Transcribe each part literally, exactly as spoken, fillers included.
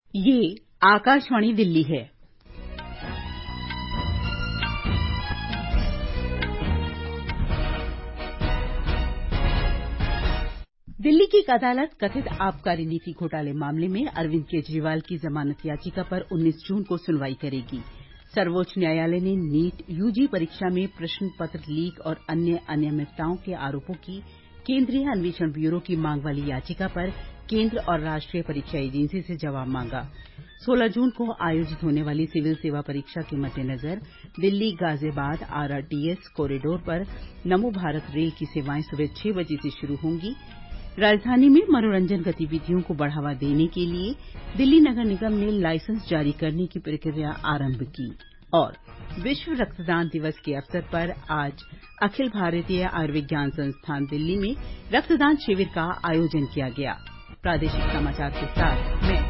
ये आकाशवाणी दिल्ली है। दिल्ली की एक अदालत कथित आबकारी नीति घोटाले मामले में अरविंद केजरीवाल की जमानत याचिका पर उन्नीस जून को सुनवाई करेगी। सर्वोच्च न्यायालय ने नीट यूजी परीक्षा में प्रश्न पत्र लीक और अन्य अनियमितताओं के आरोपों की केंद्रीय अन्वेषण ब्यूरो की मांग वाली याचिका पर केंद्र और राष्ट्रीय परीक्षा एजेंसी से जवाब मांगा। सोलह जून को आयोजित होने वाली सिविल सेवा परीक्षा के मद्देनजर दिल्ली गाजियाबाद आरआरटीएस कॉरिडोर पर नमो भारत रेल की सेवाएं सुबह छह बजे से शुरू होंगी। राजधानी में मनोरंजन गतिविधियों को बढ़ावा देने के लिए दिल्ली नगर निगम ने लाइसेंस जारी करने की प्रक्रिया आरंभ की। और विश्व रक्तदान दिवस के अवसर पर आज अखिल भारतीय आयुर्विज्ञान संस्थान दिल्ली में रक्तदान शिविर का आयोजन किया गया। प्रादेशिक समाचार के साथ मैं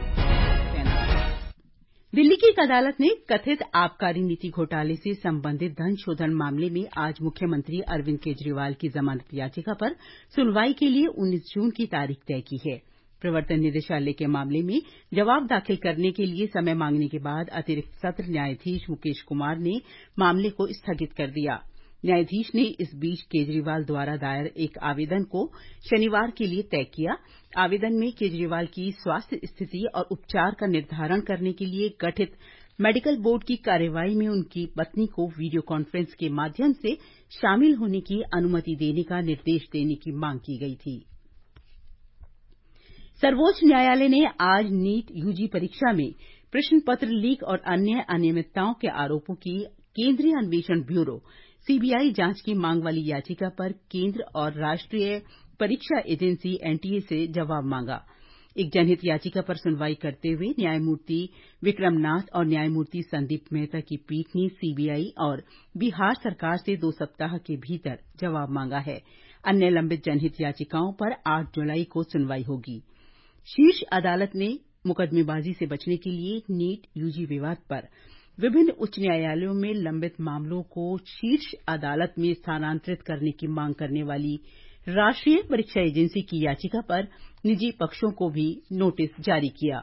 दिल्ली की एक अदालत ने कथित आबकारी नीति घोटाले से संबंधित धन शोधन मामले में आज मुख्यमंत्री अरविंद केजरीवाल की जमानत याचिका पर सुनवाई के लिए उन्नीस जून की तारीख तय की है। प्रवर्तन निदेशालय के मामले में जवाब दाखिल करने के लिए समय मांगने के बाद अतिरिक्त सत्र न्यायाधीश मुकेश कुमार ने मामले को स्थगित कर दिया। न्यायाधीश ने इस बीच केजरीवाल द्वारा दायर एक आवेदन को शनिवार के लिए तय किया। आवेदन में केजरीवाल की स्वास्थ्य स्थिति और उपचार का निर्धारण करने के लिए गठित मेडिकल बोर्ड की कार्रवाई में उनकी पत्नी को वीडियो कॉन्फ्रेंस के माध्यम से शामिल होने की अनुमति देने का निर्देश देने की मांग की गई थी। सर्वोच्च न्यायालय ने आज नीट यूजी परीक्षा में प्रश्न पत्र लीक और अन्य अनियमितताओं के आरोपों की केंद्रीय अन्वेषण ब्यूरो सीबीआई जांच की मांग वाली याचिका पर केंद्र और राष्ट्रीय परीक्षा एजेंसी एनटीए से जवाब मांगा। एक जनहित याचिका पर सुनवाई करते हुए न्यायमूर्ति विक्रमनाथ और न्यायमूर्ति संदीप मेहता की पीठ ने सीबीआई और बिहार सरकार से दो सप्ताह के भीतर जवाब मांगा है। अन्य लंबित जनहित याचिकाओं पर आठ जुलाई को सुनवाई होगी। शीर्ष अदालत ने मुकदमेबाजी से बचने के लिए नीट यूजी विवाद पर विभिन्न उच्च न्यायालयों में लंबित मामलों को शीर्ष अदालत में स्थानांतरित करने की मांग करने वाली राष्ट्रीय परीक्षा एजेंसी की याचिका पर निजी पक्षों को भी नोटिस जारी किया।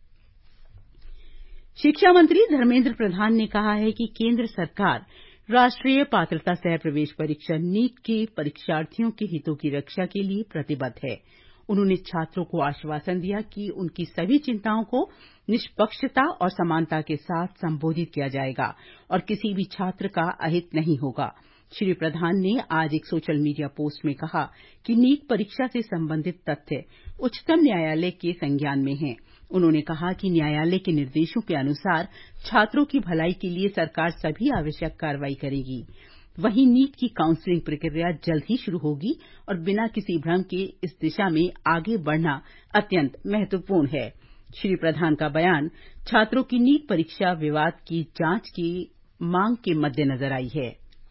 शिक्षा मंत्री धर्मेंद्र प्रधान ने कहा है कि केंद्र सरकार राष्ट्रीय पात्रता सह प्रवेश परीक्षा नीट के परीक्षार्थियों के हितों की रक्षा के लिए प्रतिबद्ध है। उन्होंने छात्रों को आश्वासन दिया कि उनकी सभी चिंताओं को निष्पक्षता और समानता के साथ संबोधित किया जाएगा और किसी भी छात्र का अहित नहीं होगा। श्री प्रधान ने आज एक सोशल मीडिया पोस्ट में कहा कि नीट परीक्षा से संबंधित तथ्य उच्चतम न्यायालय के संज्ञान में हैं। उन्होंने कहा कि न्यायालय के निर्देशों के अनुसार छात्रों की भलाई के लिए सरकार सभी आवश्यक कार्रवाई करेगी। वहीं नीट की काउंसलिंग प्रक्रिया जल्द ही शुरू होगी और बिना किसी भ्रम के इस दिशा में आगे बढ़ना अत्यंत महत्वपूर्ण है। श्री प्रधान का बयान छात्रों की नीट परीक्षा विवाद की जांच की मांग के मद्देनजर आई है।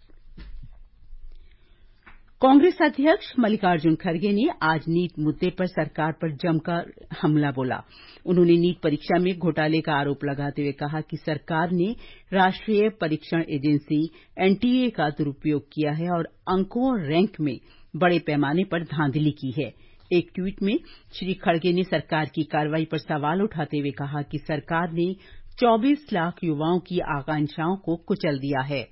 कांग्रेस अध्यक्ष मल्लिकार्जुन खड़गे ने आज नीट मुद्दे पर सरकार पर जमकर हमला बोला। उन्होंने नीट परीक्षा में घोटाले का आरोप लगाते हुए कहा कि सरकार ने राष्ट्रीय परीक्षण एजेंसी एनटीए का दुरुपयोग किया है और अंकों और रैंक में बड़े पैमाने पर धांधली की है। एक ट्वीट में श्री खड़गे ने सरकार की कार्रवाई पर सवाल उठाते हुए कहा कि सरकार ने चौबीस लाख युवाओं की आकांक्षाओं को कुचल दिया है।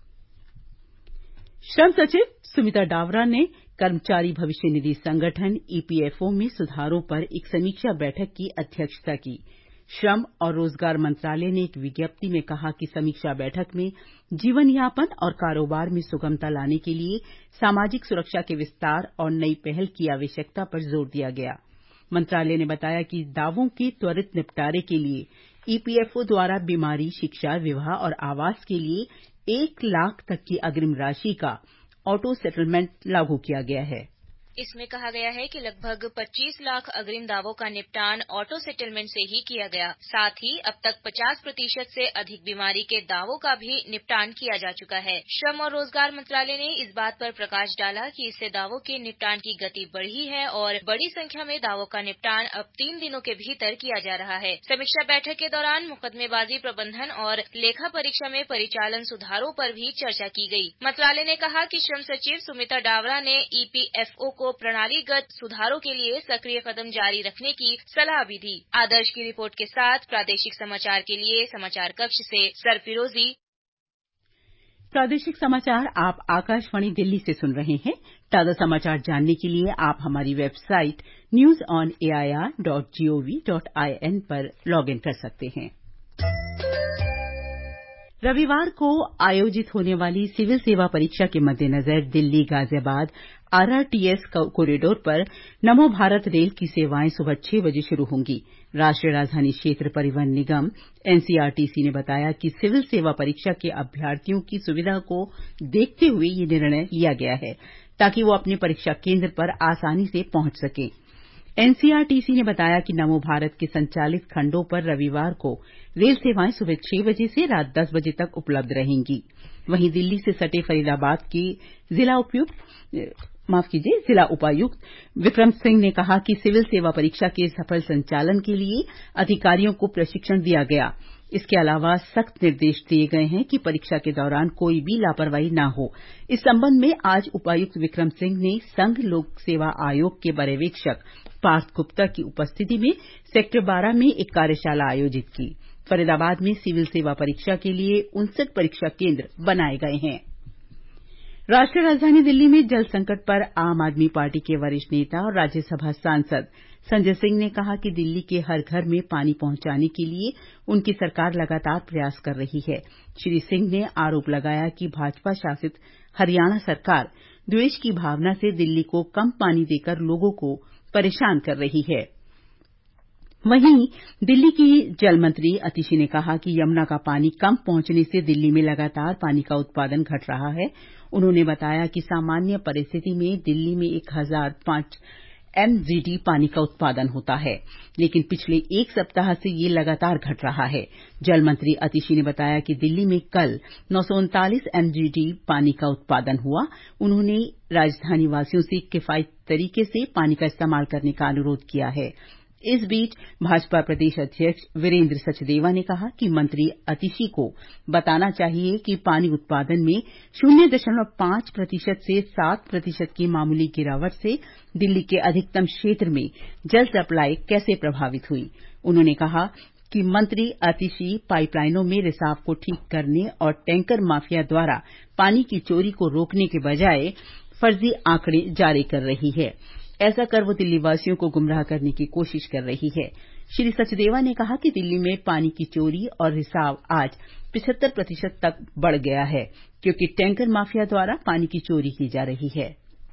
श्रम सचिव सुमिता डावरा ने कर्मचारी भविष्य निधि संगठन ईपीएफओ में सुधारों पर एक समीक्षा बैठक की अध्यक्षता की। श्रम और रोजगार मंत्रालय ने एक विज्ञप्ति में कहा कि समीक्षा बैठक में जीवन यापन और कारोबार में सुगमता लाने के लिए सामाजिक सुरक्षा के विस्तार और नई पहल की आवश्यकता पर जोर दिया गया। मंत्रालय ने बताया कि दावों के त्वरित निपटारे के लिए ईपीएफओ द्वारा बीमारी, शिक्षा, विवाह और आवास के लिए एक लाख तक की अग्रिम राशि का ऑटो सेटलमेंट लागू किया गया है। इसमें कहा गया है कि लगभग पच्चीस लाख अग्रिम दावों का निपटान ऑटो सेटलमेंट से ही किया गया। साथ ही अब तक पचास प्रतिशत से अधिक बीमारी के दावों का भी निपटान किया जा चुका है। श्रम और रोजगार मंत्रालय ने इस बात पर प्रकाश डाला कि इससे दावों के निपटान की गति बढ़ी है और बड़ी संख्या में दावों का निपटान अब तीन दिनों के भीतर किया जा रहा है। समीक्षा बैठक के दौरान मुकदमेबाजी प्रबंधन और लेखा परीक्षा में परिचालन सुधारों पर भी चर्चा की गई। मंत्रालय ने कहा कि श्रम सचिव सुमिता डावरा ने ईपीएफओ को को प्रणालीगत सुधारों के लिए सक्रिय कदम जारी रखने की सलाह भी दी। आदर्श की रिपोर्ट के साथ प्रादेशिक समाचार के लिए समाचार कक्ष से सरफिरोजी। प्रादेशिक समाचार आप आकाशवाणी दिल्ली से सुन रहे हैं। ताज़ा समाचार जानने के लिए आप हमारी website news on A I R dot G O V dot I N पर लॉग इन कर सकते हैं। रविवार को आयोजित होने वाली सिविल सेवा परीक्षा के मद्देनजर Delhi Ghaziabad R R T S corridor पर नमो भारत रेल की सेवाएं सुबह छह बजे शुरू होंगी। राष्ट्रीय राजधानी क्षेत्र परिवहन निगम N C R T C ने बताया कि सिविल सेवा परीक्षा के अभ्यर्थियों की सुविधा को देखते हुए ये निर्णय लिया गया है ताकि वो अपने परीक्षा केंद्र पर आसानी से पहुंच सकें। N C R T C ने बताया कि नमो भारत के संचालित खंडों पर रविवार को रेल सेवाएं सुबह छह बजे से रात दस बजे तक उपलब्ध रहेंगी। वहीं दिल्ली से सटे फरीदाबाद के जिला उपयुक्त माफ कीजिए जिला उपायुक्त विक्रम सिंह ने कहा कि सिविल सेवा परीक्षा के सफल संचालन के लिए अधिकारियों को प्रशिक्षण दिया गया। इसके अलावा सख्त निर्देश दिए गए हैं कि परीक्षा के दौरान कोई भी लापरवाही न हो। इस संबंध में आज उपायुक्त विक्रम सिंह ने संघ लोक सेवा आयोग के पर्यवेक्षक पार्थ गुप्ता की उपस्थिति में सेक्टर बारह में एक कार्यशाला आयोजित की। फरीदाबाद में सिविल सेवा परीक्षा के लिए उनसठ परीक्षा केंद्र बनाए गए हैं। राष्ट्रीय राजधानी दिल्ली में जल संकट पर आम आदमी पार्टी के वरिष्ठ नेता और राज्यसभा सांसद संजय सिंह ने कहा कि दिल्ली के हर घर में पानी पहुंचाने के लिए उनकी सरकार लगातार प्रयास कर रही है। श्री सिंह ने आरोप लगाया कि भाजपा शासित हरियाणा सरकार द्वेष की भावना से दिल्ली को कम पानी देकर लोगों को परेशान कर रही है। वहीं दिल्ली की जल मंत्री अतिशी ने कहा कि यमुना का पानी कम पहुंचने से दिल्ली में लगातार पानी का उत्पादन घट रहा है। उन्होंने बताया कि सामान्य परिस्थिति में दिल्ली में एक हजार पांच एम जी डी पानी का उत्पादन होता है, लेकिन पिछले एक सप्ताह से ये लगातार घट रहा है। जल मंत्री अतिशी ने बताया कि दिल्ली में कल नौ सौ उनतालीस एम जी डी पानी का उत्पादन हुआ। उन्होंने राजधानी वासियों से किफायती तरीके से पानी का इस्तेमाल करने का अनुरोध किया है। इस बीच भाजपा प्रदेश अध्यक्ष वीरेंद्र सचदेवा ने कहा कि मंत्री अतिशी को बताना चाहिए कि पानी उत्पादन में शून्य दशमलव पांच प्रतिशत से सात प्रतिशत की मामूली गिरावट से दिल्ली के अधिकतम क्षेत्र में जल सप्लाई कैसे प्रभावित हुई। उन्होंने कहा कि मंत्री अतिशी पाइपलाइनों में रिसाव को ठीक करने और टैंकर माफिया द्वारा पानी की चोरी को रोकने के बजाय फर्जी आंकड़े जारी कर रही है। ऐसा कर वो दिल्ली वासियों को गुमराह करने की कोशिश कर रही है। श्री सचदेवा ने कहा कि दिल्ली में पानी की चोरी और रिसाव आज पचहत्तर प्रतिशत तक बढ़ गया है क्योंकि टैंकर माफिया द्वारा पानी की चोरी की जा रही है।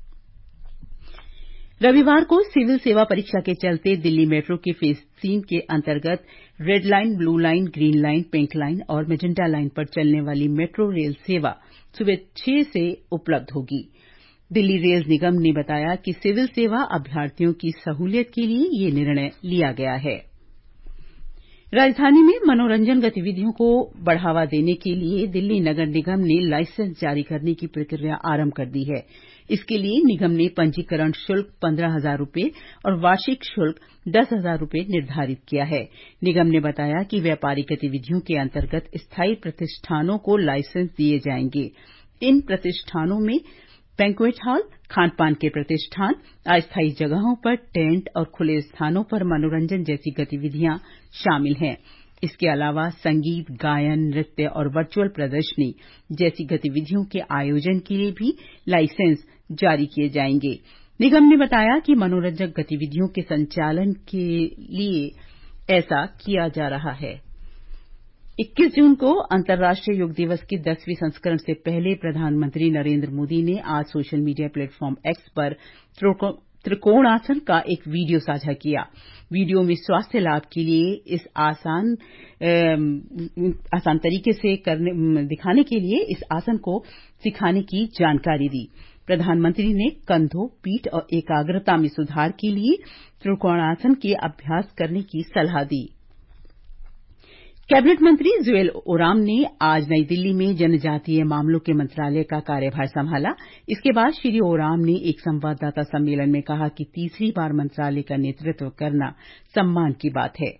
रविवार को सिविल सेवा परीक्षा के चलते दिल्ली मेट्रो के फेज तीन के अंतर्गत red line, blue line, green line, pink line और मेजेंटा लाइन पर चलने वाली मेट्रो रेल सेवा सुबह छह से उपलब्ध होगी। दिल्ली रेल निगम ने बताया कि सिविल सेवा अभ्यर्थियों की सहूलियत के लिए ये निर्णय लिया गया है। राजधानी में मनोरंजन गतिविधियों को बढ़ावा देने के लिए दिल्ली नगर निगम ने लाइसेंस जारी करने की प्रक्रिया आरंभ कर दी है। इसके लिए निगम ने पंजीकरण शुल्क पंद्रह हजार रुपये और वार्षिक शुल्क दस हजार रुपये निर्धारित किया है। निगम ने बताया कि व्यापारिक गतिविधियों के अंतर्गत स्थायी प्रतिष्ठानों को लाइसेंस दिए जाएंगे। इन प्रतिष्ठानों में बैंक्वेट हॉल, खान-पान के प्रतिष्ठान, अस्थायी जगहों पर टेंट और खुले स्थानों पर मनोरंजन जैसी गतिविधियां शामिल हैं। इसके अलावा संगीत, गायन, नृत्य और वर्चुअल प्रदर्शनी जैसी गतिविधियों के आयोजन के लिए भी लाइसेंस जारी किए जाएंगे। निगम ने बताया कि मनोरंजक गतिविधियों के संचालन के लिए ऐसा किया जा रहा है। इक्कीस जून को अंतर्राष्ट्रीय योग दिवस के दसवें संस्करण से पहले प्रधानमंत्री नरेंद्र मोदी ने आज सोशल मीडिया प्लेटफॉर्म एक्स पर त्रिकोणासन का एक वीडियो साझा किया। वीडियो में स्वास्थ्य लाभ के लिए इस आसान आसान तरीके से करने दिखाने के लिए इस आसन को सिखाने की जानकारी दी। प्रधानमंत्री ने कंधों, पीठ और एकाग्रता में सुधार के लिए त्रिकोणासन के अभ्यास करने की सलाह दी। कैबिनेट मंत्री जुएल ओराम ने आज नई दिल्ली में जनजातीय मामलों के मंत्रालय का कार्यभार संभाला। इसके बाद श्री ओराम ने एक संवाददाता सम्मेलन में कहा कि तीसरी बार मंत्रालय का नेतृत्व करना सम्मान की बात है।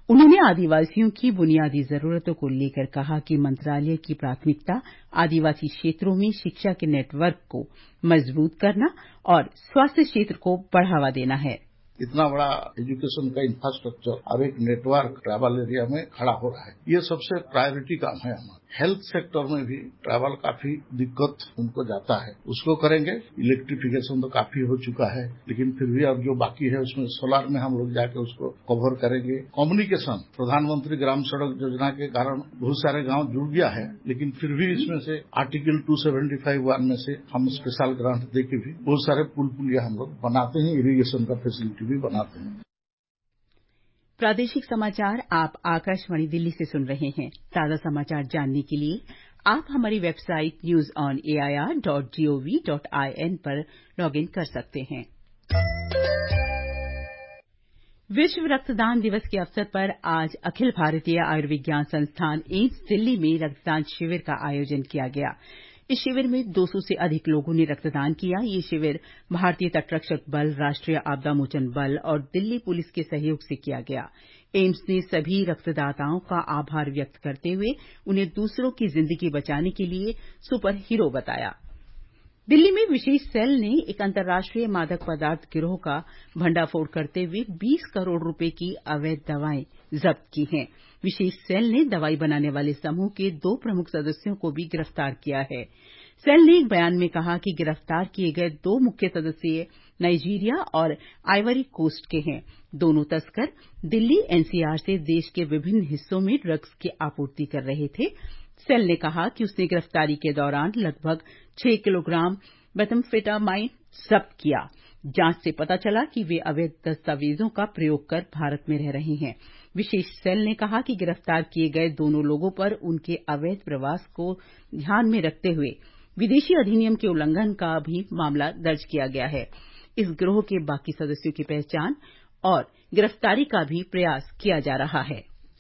उन्होंने आदिवासियों की बुनियादी जरूरतों को लेकर कहा कि मंत्रालय की प्राथमिकता आदिवासी क्षेत्रों में शिक्षा के नेटवर्क को मजबूत करना और स्वास्थ्य क्षेत्र को बढ़ावा देना है। इतना बड़ा एजुकेशन का इंफ्रास्ट्रक्चर और एक नेटवर्क ट्रैवल एरिया में खड़ा हो रहा है, ये सबसे प्रायोरिटी काम है हमारा। हेल्थ सेक्टर में भी ट्रैवल काफी दिक्कत उनको जाता है, उसको करेंगे। इलेक्ट्रिफिकेशन तो काफी हो चुका है, लेकिन फिर भी अब जो बाकी है उसमें सोलर में हम लोग जाके उसको कवर करेंगे। कम्युनिकेशन, प्रधानमंत्री ग्राम सड़क योजना के कारण बहुत सारे गांव जुड़ गया है, लेकिन फिर भी इसमें से आर्टिकल दो सौ पचहत्तर वन में से हम स्पेशल ग्रांट देके भी बहुत सारे पुल पुलिया हम लोग बनाते हैं, इरिगेशन का फैसिलिटी भी बनाते हैं। प्रादेशिक समाचार आप आकाशवाणी दिल्ली से सुन रहे हैं। ताजा समाचार जानने के लिए आप हमारी website news on A I R dot G O V dot I N पर लॉग इन कर सकते हैं। विश्व रक्तदान दिवस के अवसर पर आज अखिल भारतीय आयुर्विज्ञान संस्थान एम्स दिल्ली में रक्तदान शिविर का आयोजन किया गया। इस शिविर में दो सौ से अधिक लोगों ने रक्तदान किया। ये शिविर भारतीय तटरक्षक बल, राष्ट्रीय आपदा मोचन बल और दिल्ली पुलिस के सहयोग से किया गया। एम्स ने सभी रक्तदाताओं का आभार व्यक्त करते हुए उन्हें दूसरों की जिंदगी बचाने के लिए सुपर हीरो बताया। दिल्ली में विशेष सेल ने एक अंतर्राष्ट्रीय मादक पदार्थ गिरोह का भंडाफोड़ करते हुए बीस करोड़ रुपए की अवैध दवाएं जब्त की हैं। विशेष सेल ने दवाई बनाने वाले समूह के दो प्रमुख सदस्यों को भी गिरफ्तार किया है। सेल ने एक बयान में कहा कि गिरफ्तार किए गए दो मुख्य सदस्य नाइजीरिया और आइवरी कोस्ट के हैं। दोनों तस्कर दिल्ली एनसीआर से देश के विभिन्न हिस्सों में ड्रग्स की आपूर्ति कर रहे थे। सेल ने कहा कि उसने गिरफ्तारी के दौरान लगभग छह किलोग्राम मेथाम्फेटामाइन जब्त किया। जांच से पता चला कि वे अवैध दस्तावेजों का प्रयोग कर भारत में रह रहे हैं। विशेष सेल ने कहा कि गिरफ्तार किए गए दोनों लोगों पर उनके अवैध प्रवास को ध्यान में रखते हुए विदेशी अधिनियम के उल्लंघन का भी मामला दर्ज किया गया है। इस गिरोह के बाकी सदस्यों की पहचान और गिरफ्तारी का भी प्रयास किया जा रहा है।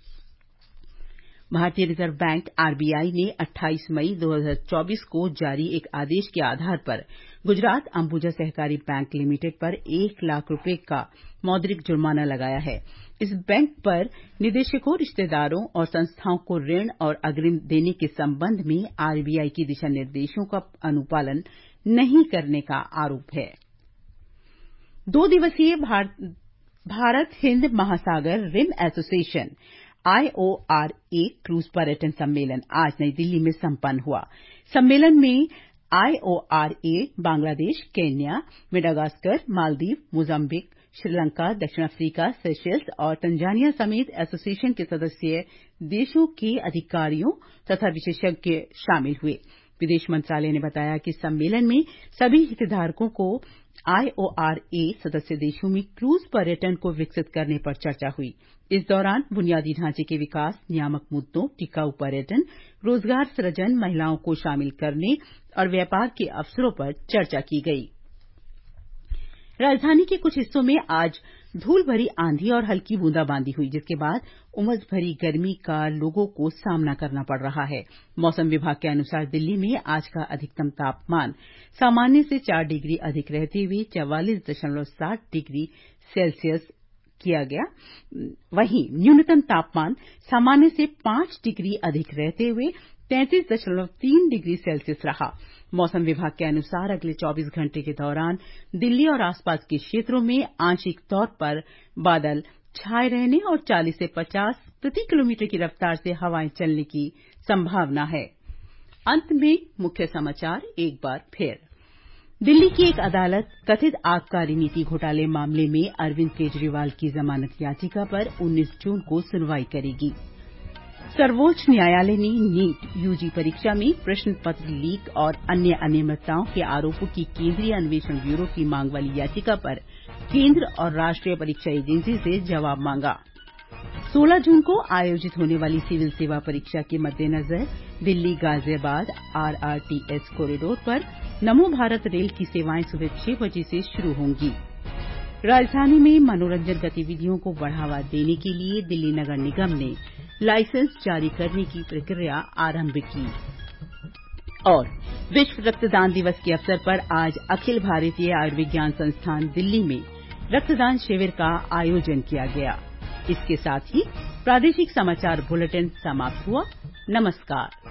भारतीय रिजर्व बैंक आरबीआई ने अट्ठाईस मई दो हज़ार चौबीस को जारी एक आदेश के आधार पर गुजरात अंबुजा सहकारी बैंक लिमिटेड पर एक लाख रुपए का मौद्रिक जुर्माना लगाया है। इस बैंक पर निदेशकों, रिश्तेदारों और संस्थाओं को ऋण और अग्रिम देने के संबंध में आरबीआई के दिशा निर्देशों का अनुपालन नहीं करने का आरोप है। दो दिवसीय भारत हिंद महासागर रिम एसोसिएशन आईओआरए क्रूज पर्यटन सम्मेलन आज नई दिल्ली में संपन्न हुआ। सम्मेलन में IORA Bangladesh, Kenya, Madagascar, Maldives, Mozambique, Sri Lanka, दक्षिण अफ्रीका, सेशेल्स और तंजानिया समेत एसोसिएशन के सदस्य देशों के अधिकारियों तथा विशेषज्ञ शामिल हुए। विदेश मंत्रालय ने बताया कि सम्मेलन में सभी हितधारकों को आईओआरए सदस्य देशों में क्रूज पर्यटन को विकसित करने पर चर्चा हुई। इस दौरान बुनियादी ढांचे के विकास, नियामक मुद्दों, टिकाऊ पर्यटन, रोजगार सृजन, महिलाओं को शामिल करने और व्यापार के अवसरों पर चर्चा की गई। राजधानी के कुछ हिस्सों में आज धूल भरी आंधी और हल्की बूंदाबांदी हुई, जिसके बाद उमस भरी गर्मी का लोगों को सामना करना पड़ रहा है। मौसम विभाग के अनुसार दिल्ली में आज का अधिकतम तापमान सामान्य से चार डिग्री अधिक रहते हुए चवालीस दशमलव सात डिग्री सेल्सियस किया गया। वहीं न्यूनतम तापमान सामान्य से पांच डिग्री अधिक रहते हुए तैंतीस दशमलव तीन डिग्री सेल्सियस रहा। मौसम विभाग के अनुसार अगले चौबीस घंटे के दौरान दिल्ली और आसपास के क्षेत्रों में आंशिक तौर पर बादल छाए रहने और चालीस से पचास प्रति किलोमीटर की रफ्तार से हवाएं चलने की संभावना है। अंत में मुख्य समाचार एक बार फिर। दिल्ली की एक अदालत कथित आबकारी नीति घोटाले मामले में अरविंद केजरीवाल की जमानत याचिका पर उन्नीस जून को सुनवाई करेगी। सर्वोच्च न्यायालय ने नीट यूजी परीक्षा में प्रश्न पत्र लीक और अन्य अनियमितताओं के आरोपों की केंद्रीय अन्वेषण ब्यूरो की मांग वाली याचिका पर केंद्र और राष्ट्रीय परीक्षा एजेंसी से जवाब मांगा। सोलह जून को आयोजित होने वाली सिविल सेवा परीक्षा के मद्देनजर दिल्ली गाजियाबाद आरआरटीएस कॉरिडोर पर नमो भारत रेल की सेवाएं सुबह छह बजे से शुरू होंगी। राजधानी में मनोरंजन गतिविधियों को बढ़ावा देने के लिए दिल्ली नगर निगम ने लाइसेंस जारी करने की प्रक्रिया आरंभ की। और विश्व रक्तदान दिवस के अवसर पर आज अखिल भारतीय आयुर्विज्ञान संस्थान दिल्ली में रक्तदान शिविर का आयोजन किया गया। इसके साथ ही प्रादेशिक समाचार बुलेटिन समाप्त हुआ। नमस्कार।